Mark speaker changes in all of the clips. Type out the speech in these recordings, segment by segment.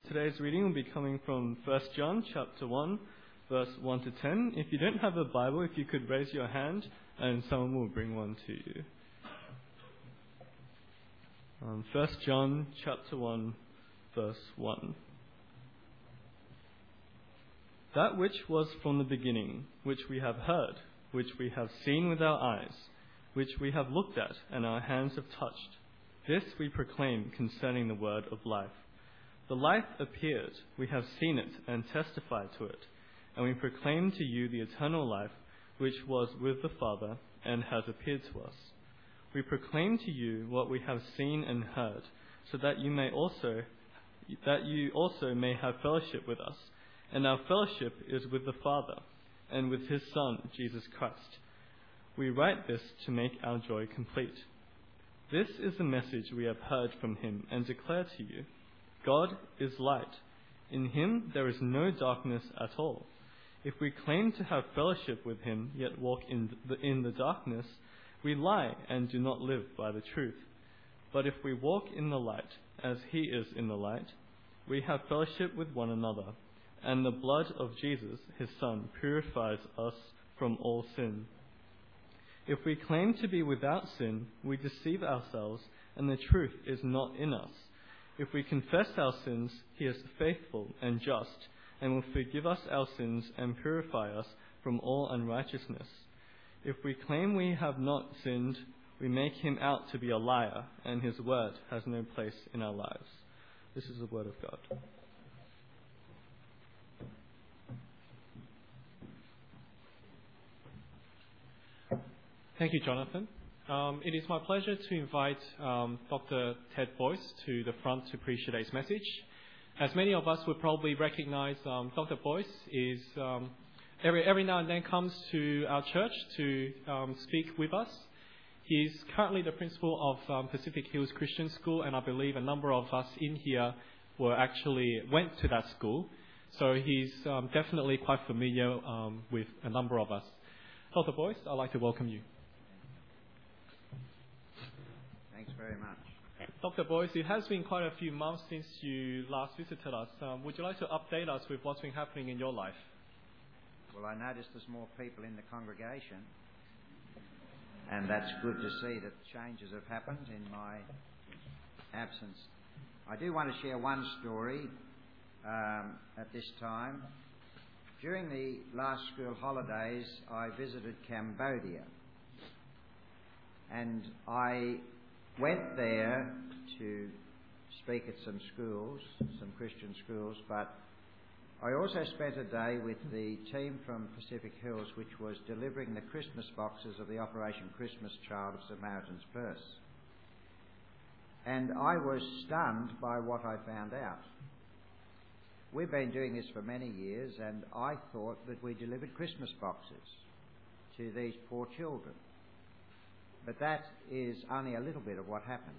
Speaker 1: Today's reading will be coming from 1 John chapter 1, verse 1 to 10. If you don't have a Bible, if you could raise your hand and someone will bring one to you. 1 John chapter 1, verse 1. That which was from the beginning, which we have heard, which we have seen with our eyes, which we have looked at and our hands have touched, this we proclaim concerning the word of life. The life appeared, we have seen it and testified to it, and we proclaim to you the eternal life which was with the Father and has appeared to us. We proclaim to you what we have seen and heard, so that you also may have fellowship with us. And our fellowship is with the Father and with his Son, Jesus Christ. We write this to make our joy complete. This is the message we have heard from him and declare to you. God is light. In him there is no darkness at all. If we claim to have fellowship with him, yet walk in the darkness, we lie and do not live by the truth. But if we walk in the light, as he is in the light, we have fellowship with one another, and the blood of Jesus, his Son, purifies us from all sin. If we claim to be without sin, we deceive ourselves, and the truth is not in us. If we confess our sins, he is faithful and just, and will forgive us our sins and purify us from all unrighteousness. If we claim we have not sinned, we make him out to be a liar, and his word has no place in our lives. This is the word of God.
Speaker 2: Thank you, Jonathan. It is my pleasure to invite Dr. Ted Boyce to the front to preach today's message. As many of us would probably recognize, Dr. Boyce is every now and then comes to our church to speak with us. He's currently the principal of Pacific Hills Christian School, and I believe a number of us in here went to that school. So he's definitely quite familiar with a number of us. Dr. Boyce, I'd like to welcome you.
Speaker 3: Thanks very much.
Speaker 2: Dr. Boyce, it has been quite a few months since you last visited us. Would you like to update us with what's been happening in your life?
Speaker 3: Well, I noticed there's more people in the congregation, and that's good to see that changes have happened in my absence. I do want to share one story at this time. During the last school holidays, I visited Cambodia, and I went there to speak at some schools, some Christian schools, but I also spent a day with the team from Pacific Hills, which was delivering the Christmas boxes of the Operation Christmas Child of Samaritan's Purse. And I was stunned by what I found out. We've been doing this for many years, and I thought that we delivered Christmas boxes to these poor children. But that is only a little bit of what happens.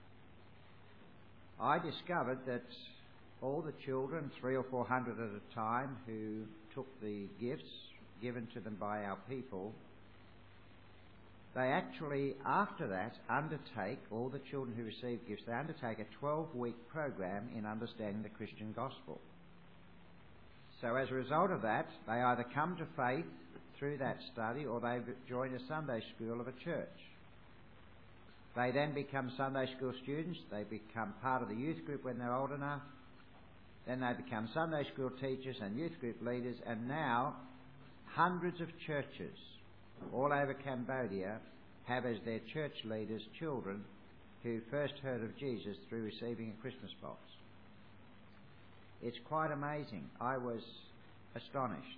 Speaker 3: I discovered that all the children, 300 or 400 at a time, who took the gifts given to them by our people, they actually, after that, all the children who receive gifts, they undertake a 12-week program in understanding the Christian gospel. So as a result of that, they either come to faith through that study or they join a Sunday school of a church. They then become Sunday school students. They become part of the youth group when they're old enough. Then they become Sunday school teachers and youth group leaders. And now hundreds of churches all over Cambodia have as their church leaders children who first heard of Jesus through receiving a Christmas box. It's quite amazing. I was astonished.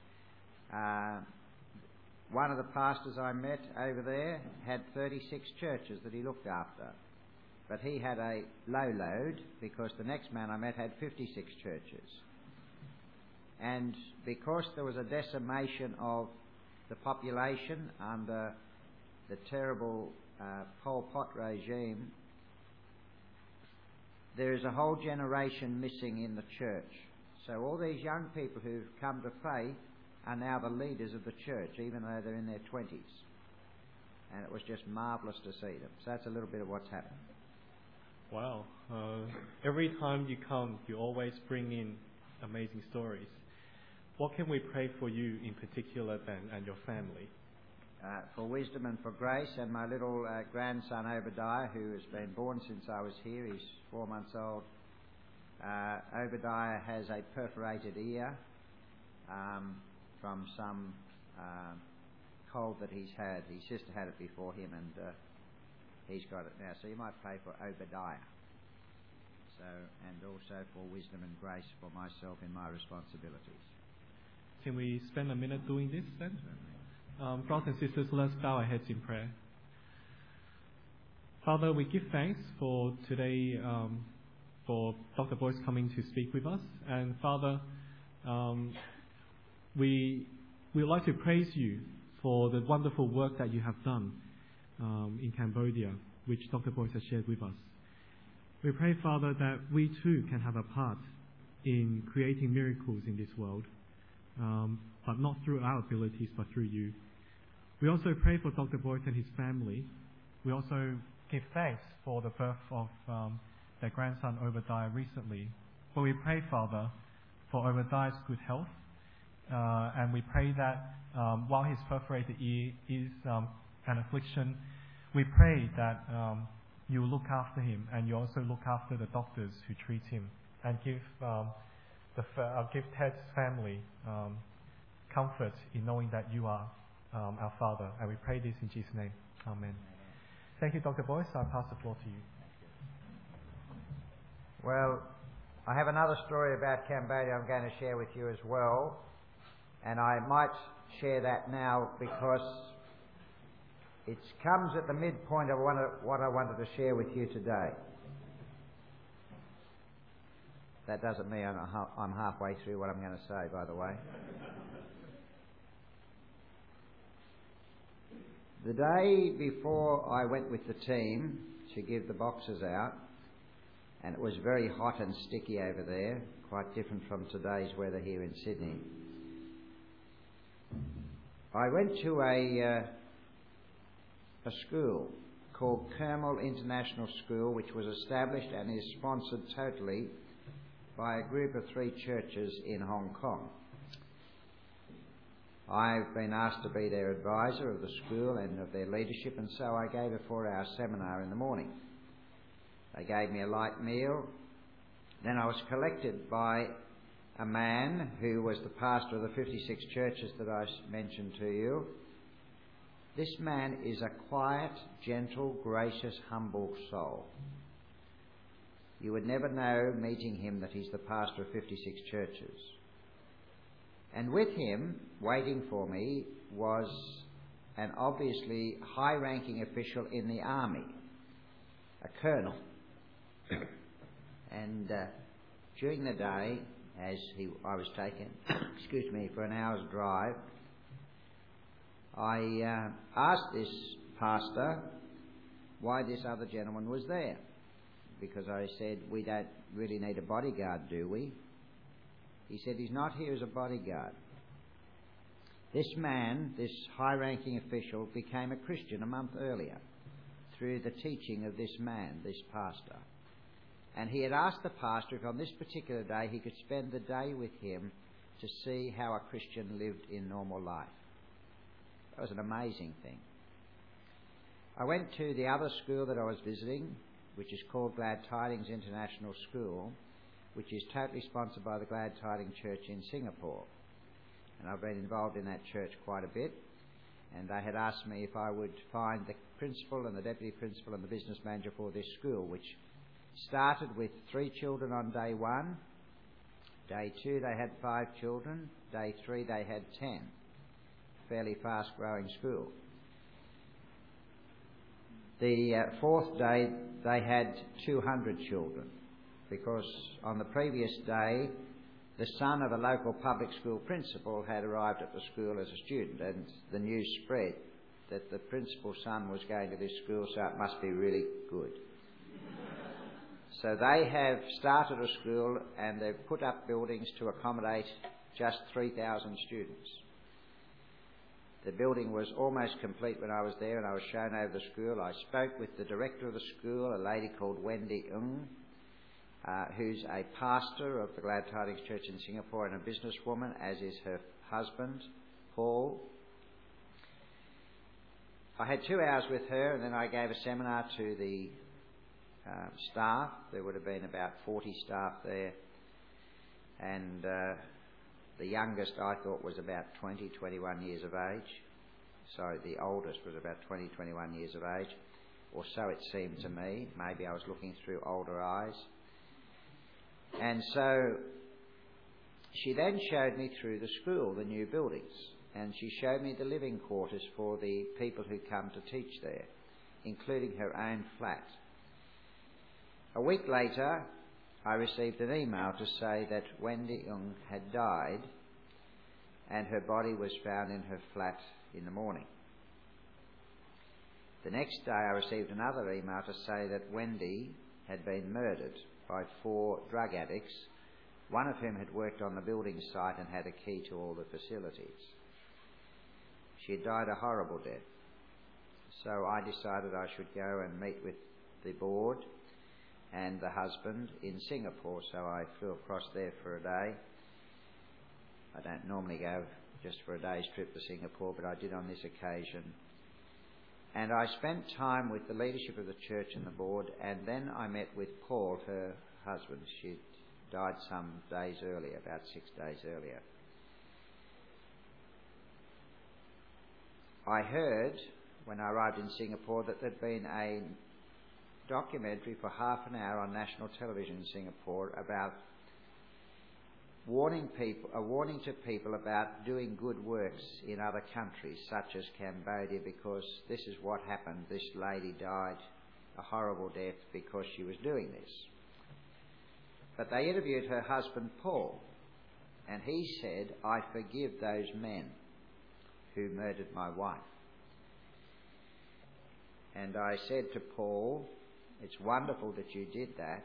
Speaker 3: One of the pastors I met over there had 36 churches that he looked after. But he had a low load because the next man I met had 56 churches. And because there was a decimation of the population under the terrible Pol Pot regime, there is a whole generation missing in the church. So all these young people who've come to faith are now the leaders of the church, even though they're in their 20s. And it was just marvellous to see them. So that's a little bit of what's happened.
Speaker 2: Wow. Every time you come, you always bring in amazing stories. What can we pray for you in particular then and your family?
Speaker 3: For wisdom and for grace, and my little grandson Obadiah, who has been born since I was here. He's 4 months old. Obadiah has a perforated ear from some cold that he's had. His sister had it before him, and he's got it now. So you might pray for Obadiah. And also for wisdom and grace for myself in my responsibilities.
Speaker 2: Can we spend a minute doing this then? Brothers and sisters, let's bow our heads in prayer. Father, we give thanks for today, for Dr. Boyce coming to speak with us. And Father, we would like to praise you for the wonderful work that you have done in Cambodia, which Dr. Boyce has shared with us. We pray, Father, that we too can have a part in creating miracles in this world, but not through our abilities, but through you. We also pray for Dr. Boyce and his family. We also give thanks for the birth of their grandson Obadiah recently. But we pray, Father, for Obadiah's good health, and we pray that while his perforated ear is an affliction, we pray that you look after him, and you also look after the doctors who treat him, and give Ted's family comfort in knowing that you are our Father. And we pray this in Jesus' name. Amen. Thank you, Dr. Boyce. I'll pass the floor to you.
Speaker 3: Well, I have another story about Cambodia I'm going to share with you as well, and I might share that now because it comes at the midpoint of what I wanted to share with you today. That doesn't mean I'm halfway through what I'm going to say, by the way. The day before I went with the team to give the boxes out, and it was very hot and sticky over there, quite different from today's weather here in Sydney. I went to a school called Kermel International School, which was established and is sponsored totally by a group of 3 churches in Hong Kong. I've been asked to be their advisor of the school and of their leadership, and so I gave a 4-hour seminar in the morning. They gave me a light meal. Then I was collected by a man who was the pastor of the 56 churches that I mentioned to you. This man is a quiet, gentle, gracious, humble soul. You would never know, meeting him, that he's the pastor of 56 churches. And with him, waiting for me, was an obviously high-ranking official in the army, a colonel. And during the day, as I was taken, for an hour's drive, I asked this pastor why this other gentleman was there. Because I said, we don't really need a bodyguard, do we? He said, he's not here as a bodyguard. This man, this high-ranking official, became a Christian a month earlier through the teaching of this man, this pastor. And he had asked the pastor if on this particular day he could spend the day with him to see how a Christian lived in normal life. That was an amazing thing. I went to the other school that I was visiting, which is called Glad Tidings International School, which is totally sponsored by the Glad Tidings Church in Singapore. And I've been involved in that church quite a bit. And they had asked me if I would find the principal and the deputy principal and the business manager for this school, which started with 3 children on day 1. Day 2 they had 5 children. Day 3 they had 10. Fairly fast-growing school. The 4th day they had 200 children, because on the previous day the son of a local public school principal had arrived at the school as a student, and the news spread that the principal's son was going to this school, so it must be really good. So they have started a school and they've put up buildings to accommodate just 3,000 students. The building was almost complete when I was there, and I was shown over the school. I spoke with the director of the school, a lady called Wendy Ng, who's a pastor of the Glad Tidings Church in Singapore and a businesswoman, as is her husband, Paul. I had 2 hours with her, and then I gave a seminar to the staff. There would have been about 40 staff there, and the youngest I thought was about 20, 21 years of age. Sorry, the oldest was about 20, 21 years of age, or so it seemed to me. Maybe I was looking through older eyes. And so she then showed me through the school, the new buildings, and she showed me the living quarters for the people who come to teach there, including her own flat. A week later, I received an email to say that Wendy Ng had died, and her body was found in her flat in the morning. The next day I received another email to say that Wendy had been murdered by 4 drug addicts, one of whom had worked on the building site and had a key to all the facilities. She had died a horrible death. So I decided I should go and meet with the board and the husband in Singapore, so I flew across there for a day. I don't normally go just for a day's trip to Singapore, but I did on this occasion. And I spent time with the leadership of the church and the board, and then I met with Paul, her husband. She died some days earlier, about 6 days earlier. I heard, when I arrived in Singapore, that there'd been a documentary for half an hour on national television in Singapore about a warning to people about doing good works in other countries, such as Cambodia, because this is what happened. This lady died a horrible death because she was doing this. But they interviewed her husband, Paul, and he said, "I forgive those men who murdered my wife." And I said to Paul, "It's wonderful that you did that,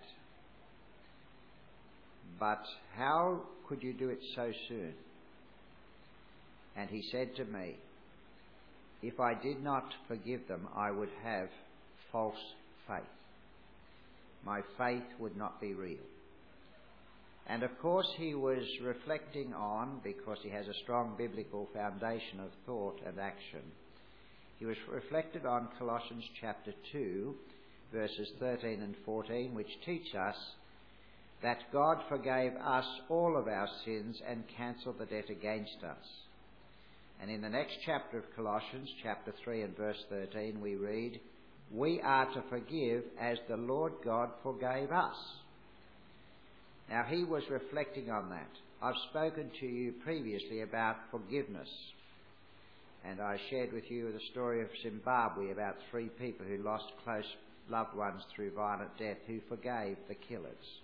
Speaker 3: but how could you do it so soon?" And he said to me, "If I did not forgive them, I would have false faith. My faith would not be real." And of course he was reflecting on, because he has a strong biblical foundation of thought and action, he was reflected on Colossians chapter 2, verses 13 and 14, which teach us that God forgave us all of our sins and cancelled the debt against us. And in the next chapter of Colossians, chapter 3 and verse 13, we read, "We are to forgive as the Lord God forgave us." Now he was reflecting on that. I've spoken to you previously about forgiveness, and I shared with you the story of Zimbabwe about 3 people who lost close loved ones through violent death, who forgave the killers.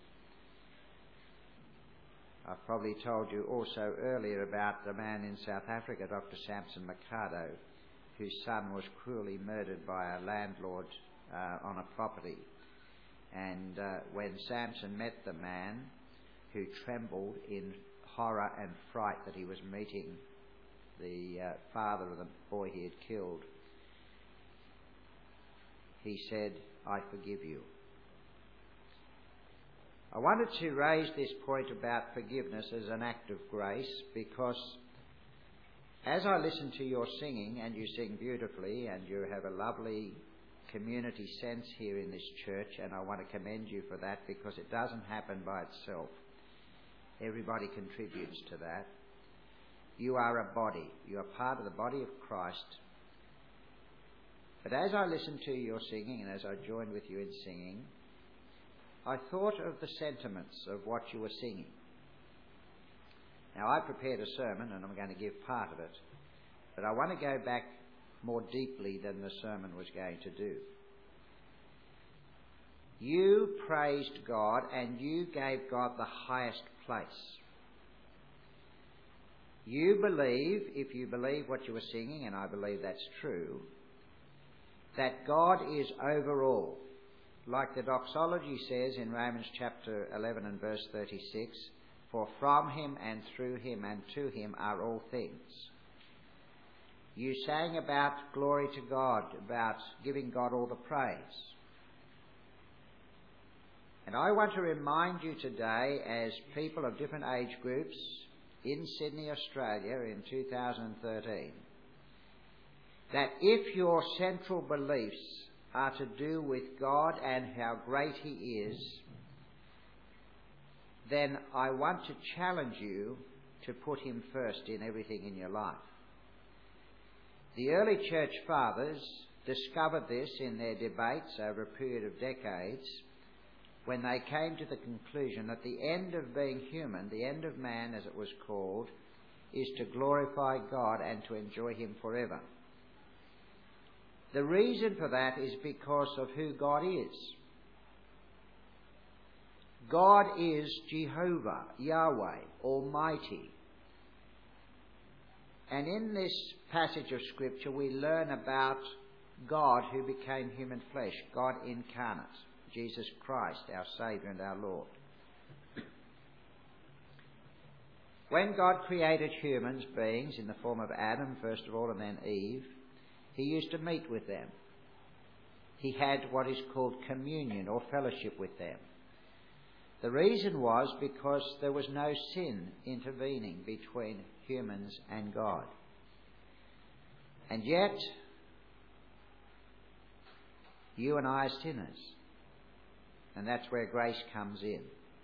Speaker 3: I've probably told you also earlier about the man in South Africa, Dr. Samson Mercado, whose son was cruelly murdered by a landlord on a property. And when Samson met the man, who trembled in horror and fright that he was meeting the father of the boy he had killed, he said, "I forgive you." I wanted to raise this point about forgiveness as an act of grace, because as I listen to your singing, and you sing beautifully, and you have a lovely community sense here in this church, and I want to commend you for that, because it doesn't happen by itself. Everybody contributes to that. You are a body. You are part of the body of Christ. But as I listened to your singing, and as I joined with you in singing, I thought of the sentiments of what you were singing. Now, I prepared a sermon, and I'm going to give part of it, but I want to go back more deeply than the sermon was going to do. You praised God, and you gave God the highest place. You believe, if you believe what you were singing, and I believe that's true, that God is over all. Like the doxology says in Romans chapter 11 and verse 36, "For from him and through him and to him are all things." You sang about glory to God, about giving God all the praise. And I want to remind you today, as people of different age groups in Sydney, Australia in 2013, that if your central beliefs are to do with God and how great He is, then I want to challenge you to put Him first in everything in your life. The early church fathers discovered this in their debates over a period of decades, when they came to the conclusion that the end of being human, the end of man as it was called, is to glorify God and to enjoy Him forever. The reason for that is because of who God is. God is Jehovah, Yahweh, Almighty. And in this passage of Scripture we learn about God who became human flesh, God incarnate, Jesus Christ, our Saviour and our Lord. When God created human beings in the form of Adam, first of all, and then Eve, He used to meet with them. He had what is called communion or fellowship with them. The reason was because there was no sin intervening between humans and God. And yet, you and I are sinners. And that's where grace comes in.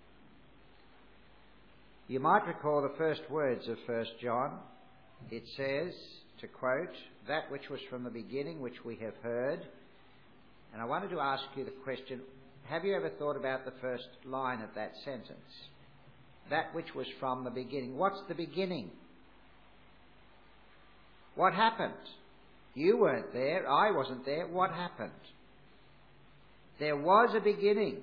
Speaker 3: You might recall the first words of 1 John. It says, to quote, "That which was from the beginning, which we have heard." And I wanted to ask you the question, have you ever thought about the first line of that sentence? That which was from the beginning. What's the beginning? What happened? You weren't there. I wasn't there. What happened? There was a beginning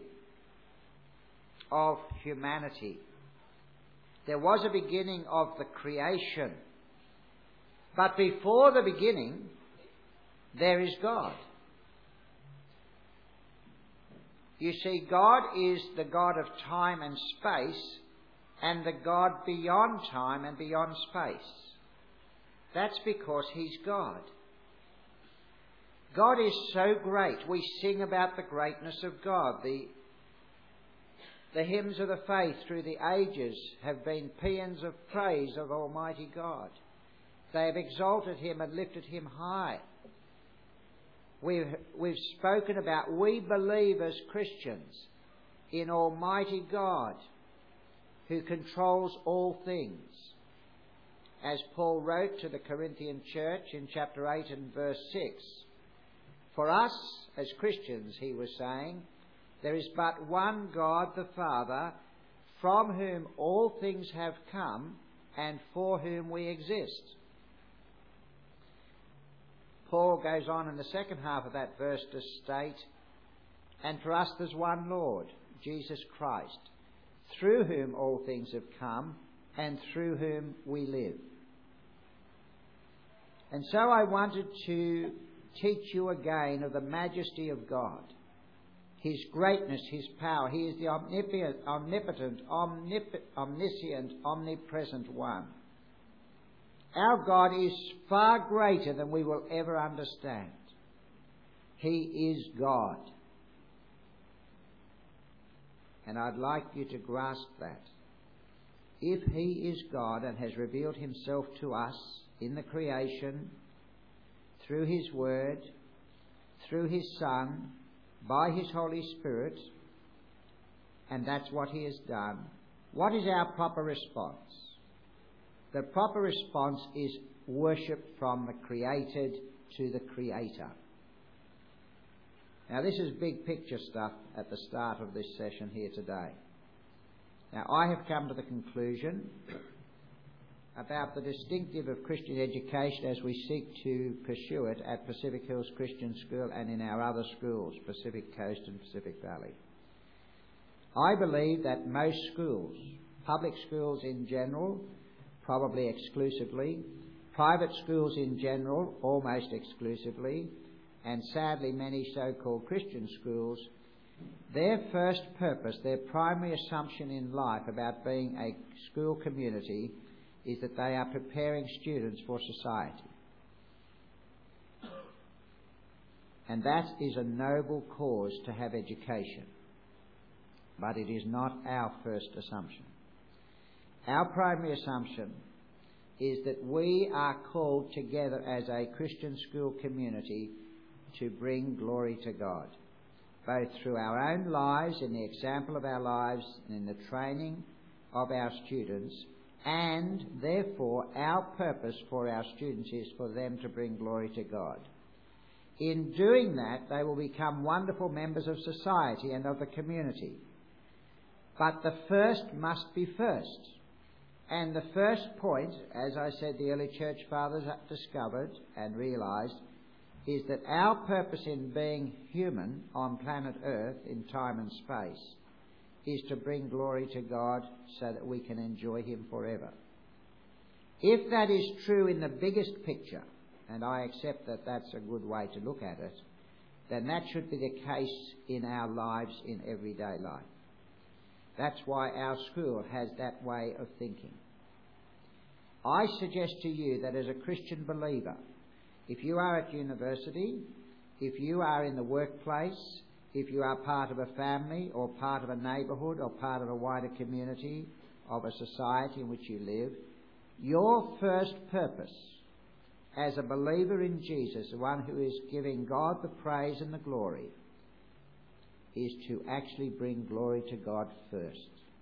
Speaker 3: of humanity. There was a beginning of the creation. But before the beginning, there is God. You see, God is the God of time and space, and the God beyond time and beyond space. That's because He's God. God is so great. We sing about the greatness of God. The hymns of the faith through the ages have been paeans of praise of Almighty God. They have exalted Him and lifted Him high. We've spoken about, we believe as Christians in Almighty God who controls all things. As Paul wrote to the Corinthian church in chapter 8 and verse 6, for us as Christians, he was saying, there is but one God the Father, from whom all things have come and for whom we exist. Paul goes on in the second half of that verse to state, and for us there's one Lord, Jesus Christ, through whom all things have come and through whom we live. And so I wanted to teach you again of the majesty of God, His greatness, His power. He is the omnipotent, omniscient, omnipresent one. Our God is far greater than we will ever understand. He is God. And I'd like you to grasp that. If He is God and has revealed Himself to us in the creation, through His Word, through His Son, by His Holy Spirit, and that's what He has done, what is our proper response? The proper response is worship from the created to the Creator. Now this is big picture stuff at the start of this session here today. Now I have come to the conclusion about the distinctive of Christian education as we seek to pursue it at Pacific Hills Christian School and in our other schools, Pacific Coast and Pacific Valley. I believe that most schools, public schools in general, probably exclusively, private schools in general, almost exclusively, and sadly many so-called Christian schools, their first purpose, their primary assumption in life about being a school community is that they are preparing students for society. And that is a noble cause to have education. But it is not our first assumption. Our primary assumption is that we are called together as a Christian school community to bring glory to God, both through our own lives, in the example of our lives, and in the training of our students, and therefore our purpose for our students is for them to bring glory to God. In doing that, they will become wonderful members of society and of the community. But the first must be first. And the first point, as I said, the early church fathers discovered and realised, is that our purpose in being human on planet Earth in time and space is to bring glory to God so that we can enjoy Him forever. If that is true in the biggest picture, and I accept that that's a good way to look at it, then that should be the case in our lives in everyday life. That's why our school has that way of thinking. I suggest to you that as a Christian believer, if you are at university, if you are in the workplace, if you are part of a family or part of a neighbourhood or part of a wider community of a society in which you live, your first purpose as a believer in Jesus, the one who is giving God the praise and the glory, is to actually bring glory to God first.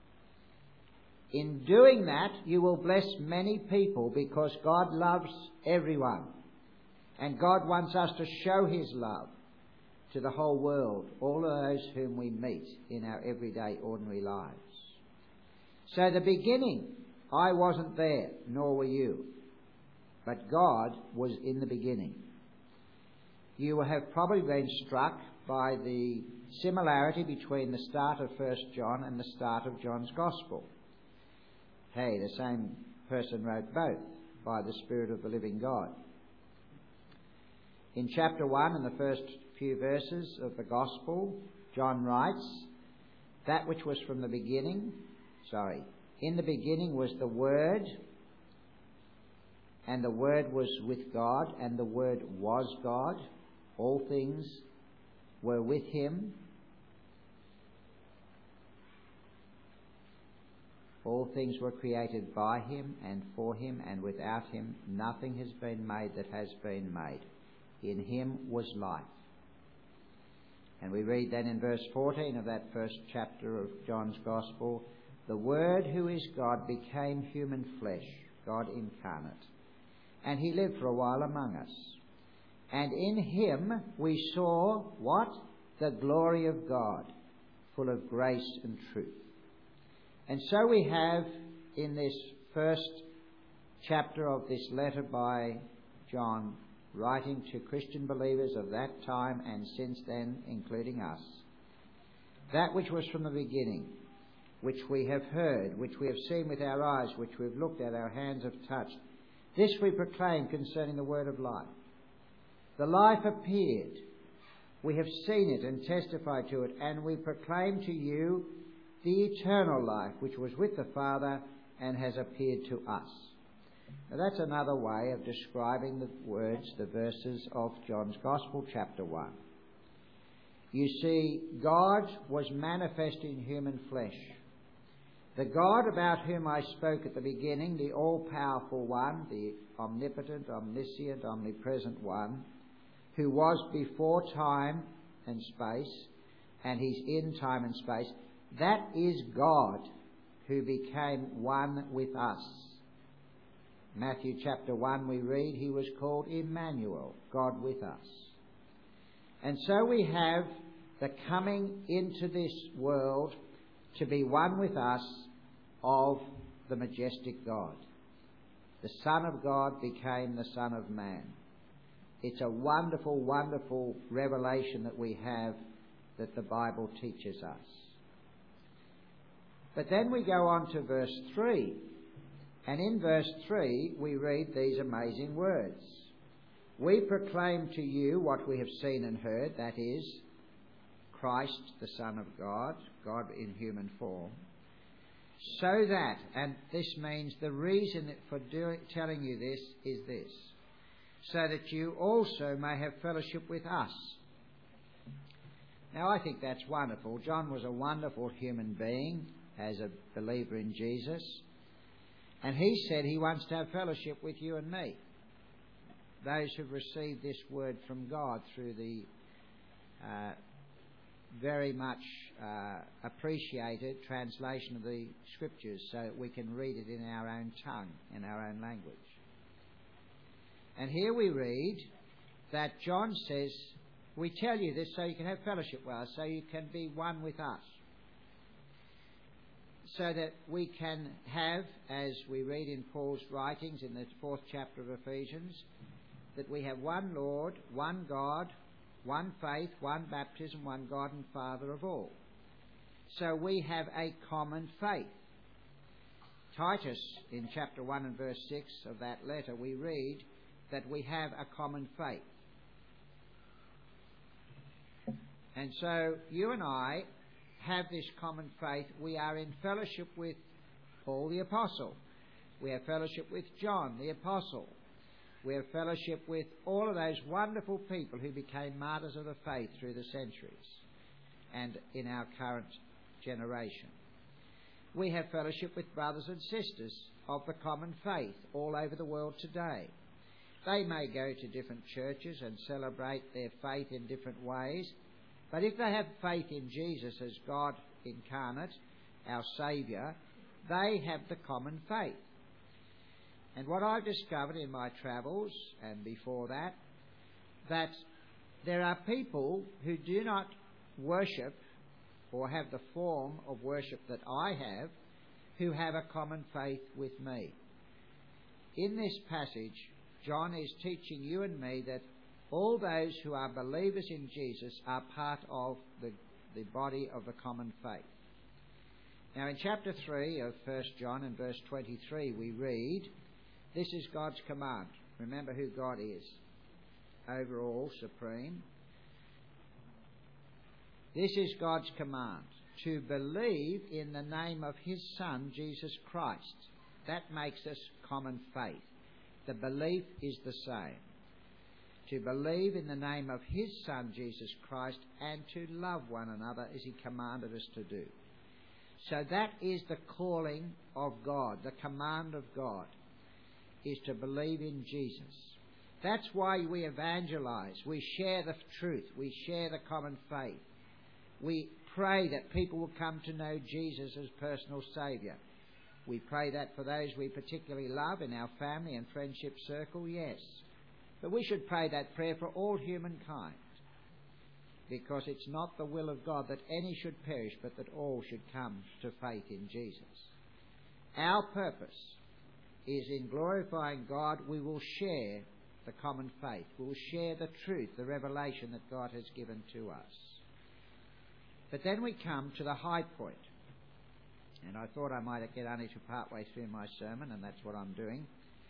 Speaker 3: In doing that, you will bless many people because God loves everyone. And God wants us to show His love to the whole world, all of those whom we meet in our everyday, ordinary lives. So the beginning, I wasn't there, nor were you. But God was in the beginning. You have probably been struck by the similarity between the start of 1 John and the start of John's Gospel. Hey, the same person wrote both by the Spirit of the living God. In chapter 1, in the first few verses of the Gospel, John writes, that which was from the beginning, in the beginning was the Word, and the Word was with God, and the Word was God. All things were with Him. All things were created by Him and for Him, and without Him nothing has been made that has been made. In Him was life. And we read then in verse 14 of that first chapter of John's Gospel, the Word who is God became human flesh, God incarnate. And He lived for a while among us. And in Him we saw what? The glory of God, full of grace and truth. And so we have in this first chapter of this letter by John, writing to Christian believers of that time and since then, including us, that which was from the beginning, which we have heard, which we have seen with our eyes, which we have looked at, our hands have touched. This we proclaim concerning the word of life. The life appeared. We have seen it and testified to it, and we proclaim to you the eternal life which was with the Father and has appeared to us. Now that's another way of describing the words, the verses of John's Gospel, chapter 1. You see, God was manifest in human flesh. The God about whom I spoke at the beginning, the all-powerful one, the omnipotent, omniscient, omnipresent one, who was before time and space, and He's in time and space, that is God who became one with us. Matthew chapter 1 we read, He was called Emmanuel, God with us. And so we have the coming into this world to be one with us of the majestic God. The Son of God became the Son of Man. It's a wonderful, wonderful revelation that we have that the Bible teaches us. But then we go on to verse 3. And in verse 3 we read these amazing words. We proclaim to you what we have seen and heard, that is, Christ, the Son of God, God in human form, so that, and this means the reason for telling you this is this, so that you also may have fellowship with us. Now, I think that's wonderful. John was a wonderful human being as a believer in Jesus. And he said he wants to have fellowship with you and me, those who've received this word from God through the very much appreciated translation of the Scriptures, so that we can read it in our own tongue, in our own language. And here we read that John says, we tell you this so you can have fellowship with us, so you can be one with us. So that we can have, as we read in Paul's writings in the 4th chapter of Ephesians, that we have one Lord, one God, one faith, one baptism, one God and Father of all. So we have a common faith. Titus, in chapter 1 and verse 6 of that letter, we read that we have a common faith. And so you and I have this common faith. We are in fellowship with Paul the Apostle. We have fellowship with John the Apostle. We have fellowship with all of those wonderful people who became martyrs of the faith through the centuries and in our current generation. We have fellowship with brothers and sisters of the common faith all over the world today. They may go to different churches and celebrate their faith in different ways, but if they have faith in Jesus as God incarnate, our Saviour, they have the common faith. And what I've discovered in my travels, and before that, that there are people who do not worship or have the form of worship that I have, who have a common faith with me. In this passage, John is teaching you and me that all those who are believers in Jesus are part of the body of the common faith. Now in chapter 3 of 1 John and verse 23 we read, this is God's command. Remember who God is. Over all, supreme. This is God's command, to believe in the name of His Son, Jesus Christ. That makes us common faith. The belief is the same. To believe in the name of His Son, Jesus Christ, and to love one another as He commanded us to do. So that is the calling of God, the command of God, is to believe in Jesus. That's why we evangelize. We share the truth. We share the common faith. We pray that people will come to know Jesus as personal Saviour. We pray that for those we particularly love in our family and friendship circle, yes. But we should pray that prayer for all humankind, because it's not the will of God that any should perish, but that all should come to faith in Jesus. Our purpose is in glorifying God. We will share the common faith. We will share the truth, the revelation that God has given to us. But then we come to the high point. And I thought I might get only to part way through my sermon, and that's what I'm doing.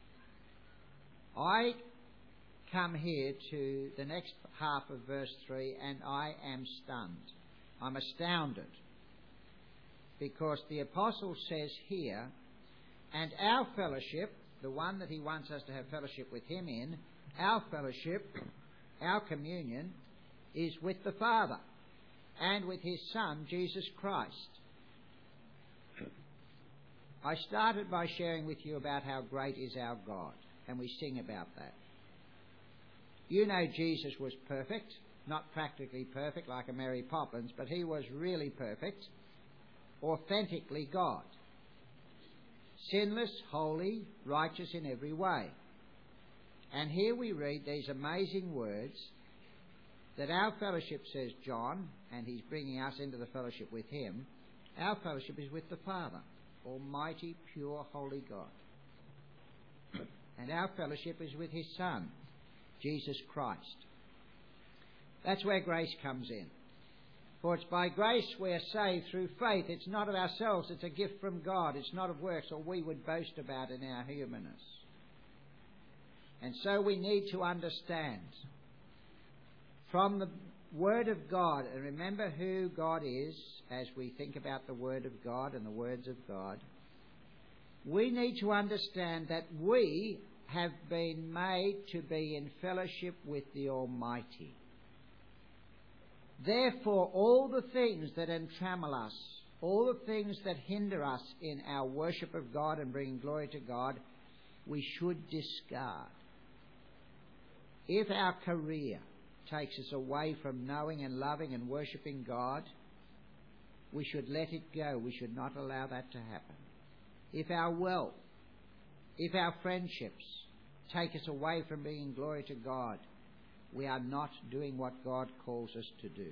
Speaker 3: I come here to the next half of verse 3, and I am stunned. I'm astounded. Because the apostle says here, and our fellowship, the one that he wants us to have fellowship with him in, our fellowship, our communion, is with the Father and with His Son, Jesus Christ. I started by sharing with you about how great is our God, and we sing about that. You know Jesus was perfect, not practically perfect like a Mary Poppins, but He was really perfect, authentically God. Sinless, holy, righteous in every way. And here we read these amazing words that our fellowship, says John, and he's bringing us into the fellowship with Him, our fellowship is with the Father, Almighty, pure, holy God. And our fellowship is with His Son, Jesus Christ. That's where grace comes in. For it's by grace we are saved through faith. It's not of ourselves, it's a gift from God. It's not of works, or we would boast about in our humanness. And so we need to understand from the Word of God, and remember who God is as we think about the Word of God and the words of God. We need to understand that we have been made to be in fellowship with the Almighty. Therefore, all the things that entrammel us, all the things that hinder us in our worship of God and bringing glory to God, we should discard. If our career takes us away from knowing and loving and worshipping God, we should let it go. We should not allow that to happen. If our wealth, if our friendships take us away from bringing glory to God, we are not doing what God calls us to do.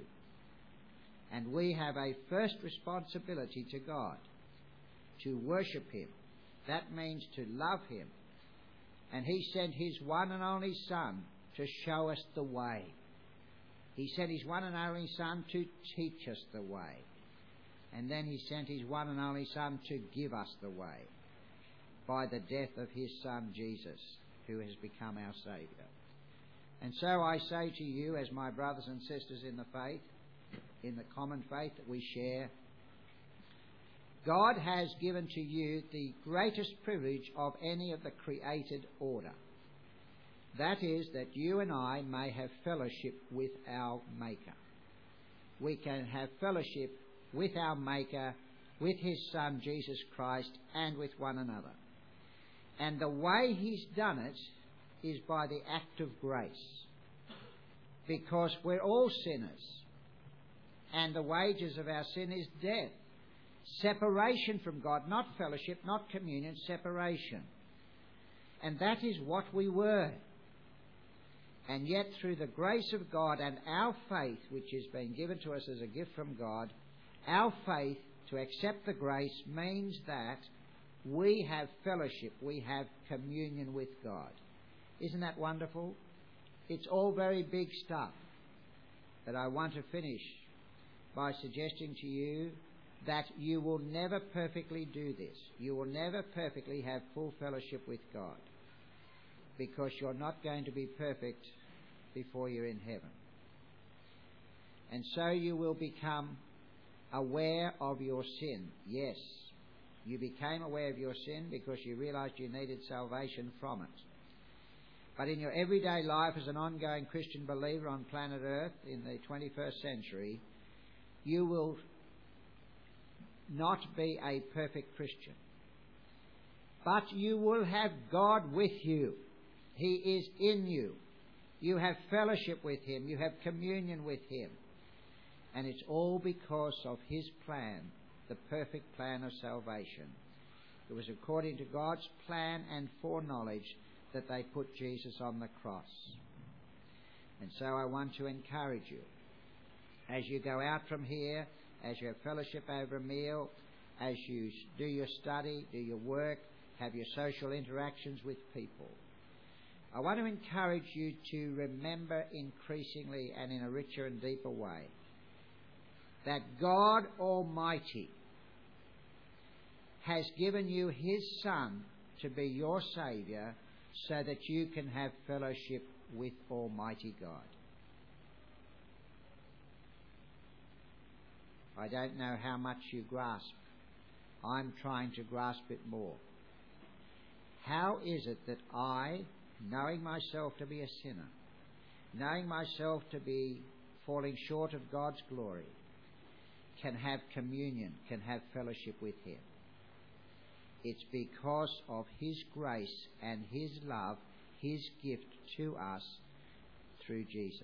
Speaker 3: And we have a first responsibility to God, to worship Him. That means to love Him. And He sent His one and only Son to show us the way. He sent His one and only Son to teach us the way. And then He sent His one and only Son to give us the way by the death of His Son Jesus, who has become our Saviour. And so I say to you, as my brothers and sisters in the faith, in the common faith that we share, God has given to you the greatest privilege of any of the created order. That is, that you and I may have fellowship with our Maker. We can have fellowship with our Maker, with His Son Jesus Christ, and with one another. And the way He's done it is by the act of grace. Because we're all sinners. And the wages of our sin is death. Separation from God, not fellowship, not communion, separation. And that is what we were. And yet through the grace of God and our faith, which has been given to us as a gift from God, our faith to accept the grace means that we have fellowship, we have communion with God. Isn't that wonderful? It's all very big stuff. But I want to finish by suggesting to you that you will never perfectly do this. You will never perfectly have full fellowship with God, because you're not going to be perfect before you're in heaven. And so you will become aware of your sin. Yes, you became aware of your sin because you realized you needed salvation from it. But in your everyday life as an ongoing Christian believer on planet Earth in the 21st century, you will not be a perfect Christian. But you will have God with you. He is in you. You have fellowship with Him. You have communion with Him. And it's all because of His plan, the perfect plan of salvation. It was according to God's plan and foreknowledge that they put Jesus on the cross. And so I want to encourage you, as you go out from here, as you have fellowship over a meal, as you do your study, do your work, have your social interactions with people, I want to encourage you to remember increasingly and in a richer and deeper way that God Almighty has given you His Son to be your Saviour so that you can have fellowship with Almighty God. I don't know how much you grasp. I'm trying to grasp it more. How is it that I, knowing myself to be a sinner, knowing myself to be falling short of God's glory, can have communion, can have fellowship with Him? It's because of His grace and His love, His gift to us through Jesus.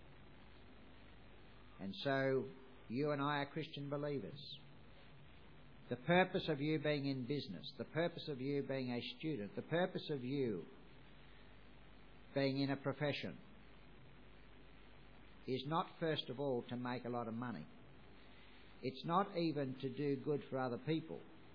Speaker 3: And so, you and I are Christian believers. The purpose of you being in business, the purpose of you being a student, the purpose of you being in a profession is not first of all to make a lot of money. It's not even to do good for other people.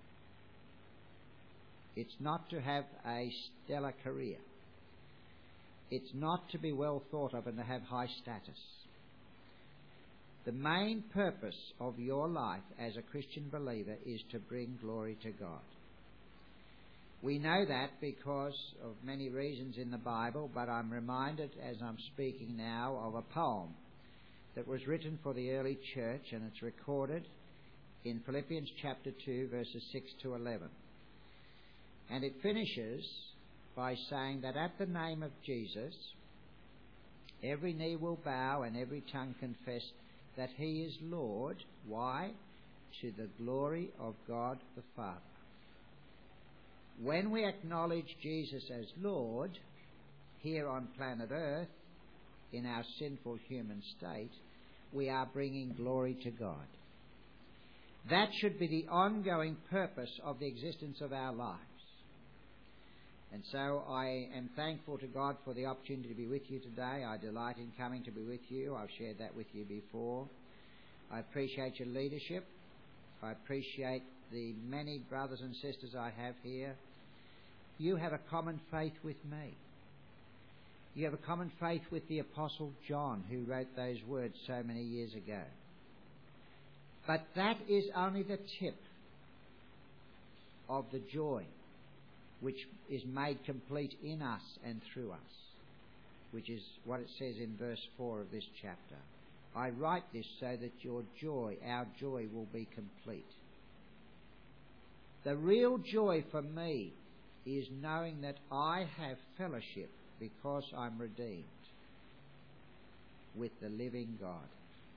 Speaker 3: It's not to have a stellar career. It's not to be well thought of and to have high status. The main purpose of your life as a Christian believer is to bring glory to God. We know that because of many reasons in the Bible, but I'm reminded as I'm speaking now of a poem that was written for the early church, and it's recorded in Philippians chapter 2, verses 6 to 11. And it finishes by saying that at the name of Jesus, every knee will bow and every tongue confess that he is Lord. Why? To the glory of God the Father. When we acknowledge Jesus as Lord here on planet Earth, in our sinful human state, we are bringing glory to God. That should be the ongoing purpose of the existence of our lives. And so I am thankful to God for the opportunity to be with you today. I delight in coming to be with you. I've shared that with you before. I appreciate your leadership. I appreciate the many brothers and sisters I have here. You have a common faith with me. You have a common faith with the Apostle John, who wrote those words so many years ago. But that is only the tip of the joy which is made complete in us and through us, which is what it says in verse 4 of this chapter. I write this so that your joy, our joy, will be complete. The real joy for me is knowing that I have fellowship, because I'm redeemed, with the living God.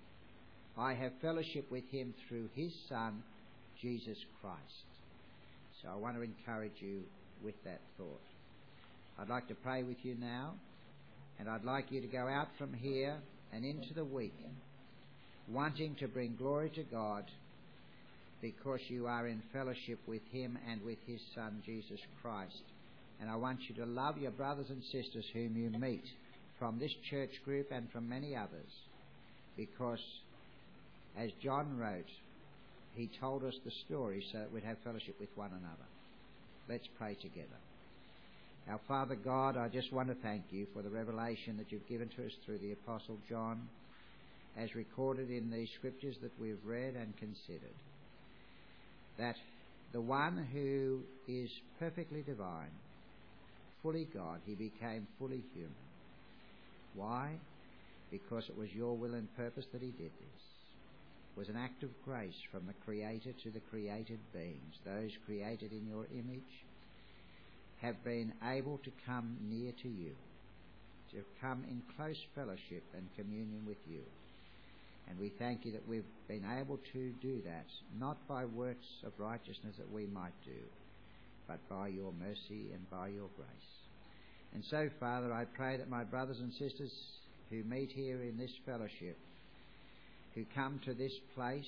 Speaker 3: I have fellowship with him through his Son, Jesus Christ. So I want to encourage you with that thought. I'd like to pray with you now, and I'd like you to go out from here and into the week wanting to bring glory to God, because you are in fellowship with him and with his Son, Jesus Christ. And I want you to love your brothers and sisters whom you meet from this church group and from many others, because, as John wrote, he told us the story so that we'd have fellowship with one another. Let's pray together. Our Father God, I just want to thank you for the revelation that you've given to us through the Apostle John, as recorded in these scriptures that we've read and considered, that the one who is perfectly divine, fully God, he became fully human. Why? Because it was your will and purpose that he did this. It was an act of grace from the Creator to the created beings. Those created in your image have been able to come near to you, to come in close fellowship and communion with you. And we thank you that we've been able to do that, not by works of righteousness that we might do, but by your mercy and by your grace. And so, Father, I pray that my brothers and sisters who meet here in this fellowship, who come to this place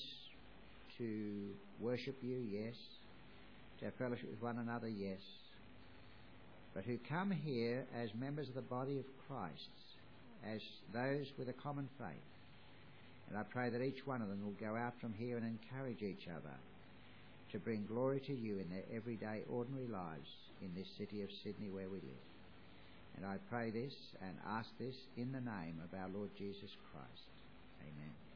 Speaker 3: to worship you, yes, to have fellowship with one another, yes, but who come here as members of the body of Christ, as those with a common faith. And I pray that each one of them will go out from here and encourage each other to bring glory to you in their everyday, ordinary lives in this city of Sydney where we live. And I pray this and ask this in the name of our Lord Jesus Christ. Amen.